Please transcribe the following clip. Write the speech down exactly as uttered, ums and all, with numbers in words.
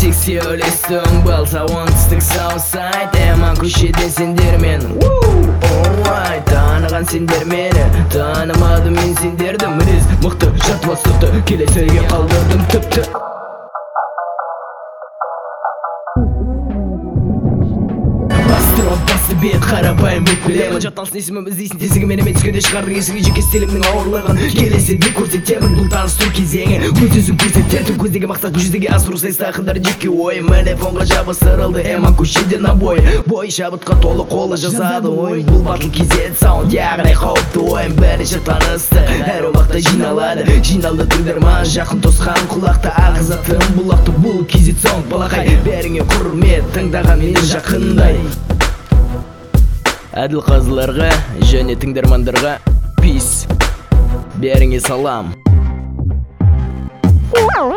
Секси өлестің болса оңтүстік Саусайд Эман көшеден сендермен Alright, таныған сендер мені Танымадым мен сендерді Мінез мықты, жатмастықты Келесерге қалдырдым тіпті Басы бет қарапайым бет білемін Жатталсын есімім іздейсін тезігі менімен түскенде шығардың есіңе жеке стилімнің ауырлығын Келесіде көрсетемін бұл таныстыру кезеңі Өз өзін көрсететін көздегі мақсатын жүзеге асыру сайыста ақындар жеке ойым Телефонға жабыстырылды Эман көшеден обой Бой шабытқа толы қолы жазады ойын Бұл батыл кезет саунд яғни қауіпті ойын Бәрінше танысты әр уақытта жиналады Жиналды тыңдарман жақын тосқан құлақты ағызатын бұлақты бұл кезет саунд балақай Бәріңе құрмет тыңдаған мені жақындай Әділ қазыларға және тыңдармандарға Peace. Бәріңе салам.